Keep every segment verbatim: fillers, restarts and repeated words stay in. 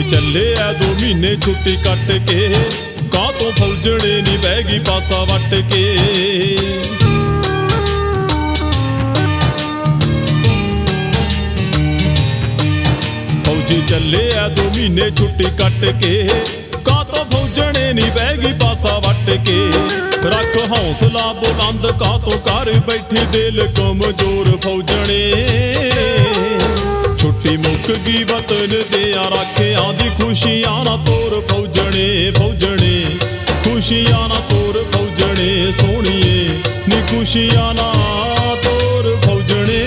ਚੱਲੇ ਆ दो महीने छुट्टी कट के, कां तो फौजणे नी बह गई पासा वट के। फौजी चले आ दो महीने छुट्टी कट के, कां तो फौजणे नी बह गई पासा वट के। रख हौसला बुलंद कां तो कर बैठी दिल कमजोर फौजणे। छुट्टी मुक गई वतन दिया राखियां दी, खुशियां ना तोर फौजणे फौजणे, खुशियां ना तोर फौजणे सोहणीए नी, खुशियां ना तोर फौजणे।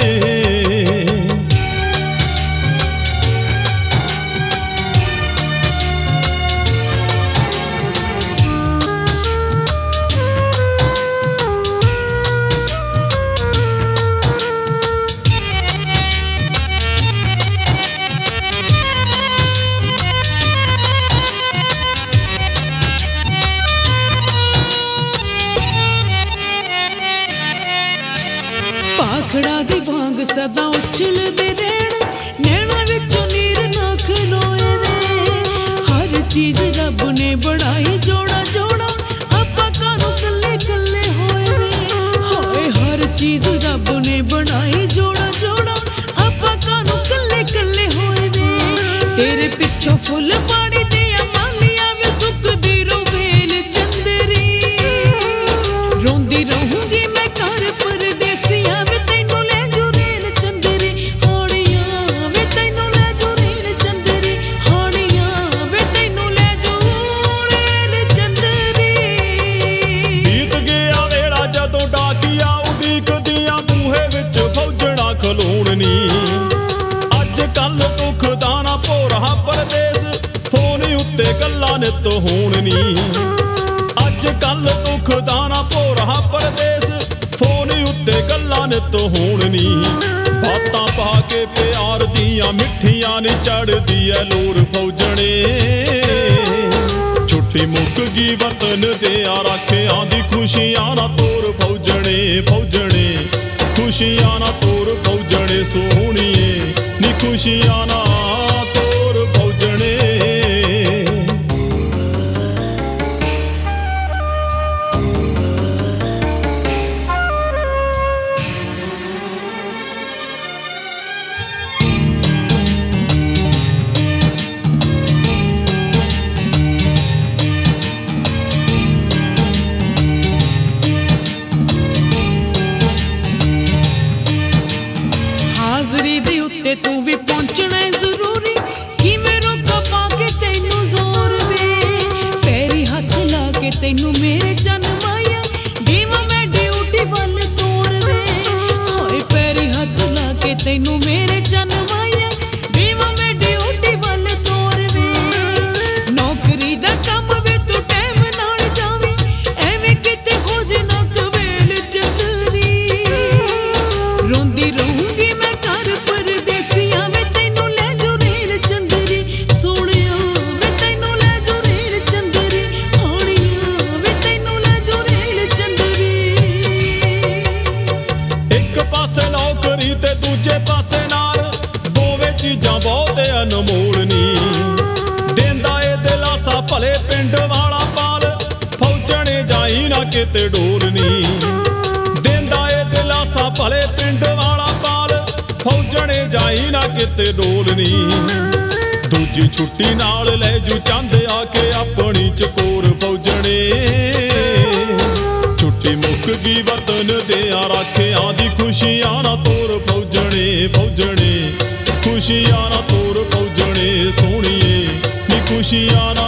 भाखड़ा दी वांग सदा उछलदे रहण, नैना विचों नीर ना खलोए वे। हर चीज रब ने बनाई जोड़ा जोड़ा, आपां कानूं कल्ले कल्ले होए वे। हाय हर चीज रब ने बनाई जोड़ा जोड़ा, आपां कानूं कल्ले कल्ले होए वे। तेरे पिछों फुल पानी दिया मालियां वे, सुकदी रोवेल चंदरी। रोंदी रहूंगी मैं घर परदेसिया वे, तैनू ले जू रेल चंदरी हानिया वे, तैनू ले जू रेल चंदरी हानिया वे, तैनू ले जू रेल चंदरी। बीत गया वेला जदों डाकिया उडीकदियां बूहे विच फौजणा खलोण नी। अज कल दुख दा ना भोरा परदेस, फोन उत्ते गल्लां नित होण नी। अज कल दुख दा ना भोरा परदेस, फोन उत्ते गल्लां नित होण नी। बातां पा के प्यार दियां मिठियां नी, चढ़दी ऐ लोर फौजणे। छुट्टी मुक गई वतन दिया राखियां दी, खुशियां ना तोर फौजणे फौजणे, खुशियां ना तोर फौजणे सोहणीए नी, खुशियां ना तोर फौजणे। हाज़री दे उत्ते तू भी पहुंचना है जरूरी, किवें रोका पा के तैनू जोर वे। पैरी हथ ला के तैनू मेरे चन माया, देवां मैं ड्यूटी वल तोर वे। हाय पैरी हथ ला के तैनू मेरे चन माया, देवां मैं ड्यूटी वल तोर वे। नौकरी दा काम वे तू टाइम नाल जावी, एवें किते हो जे ना कवेल चंदरी। रोंदी रहूंगी मैं घर परदेसिया वे, तैनू ले जू रेल चंदरी सोहणिया वे, तैनू ले जू रेल चंदरी हानिया वे, तैनू ले जू रेल चंदरी। एक पासे नौकरी ते दूजे पासे नार, दोवें चीजां बहुत अनमोल नी। देंदा ए दिलासा भले पिंड वाला पाल, फौजणे जाई ना किते डोल नी। देंदा ए दिलासा भले पिंड वाला पाल, फौजणे जाई ना किते डोल नी। दूजी छुट्टी नाल ले जू चंद आके अपनी चकोर फौजणे। छुट्टी मुक गई वतन दिया राखियां दी, खुशियां ना तोर फौजणे फौजणे, खुशियां ना तोर फौजणे सोहणीए नी, खुशियां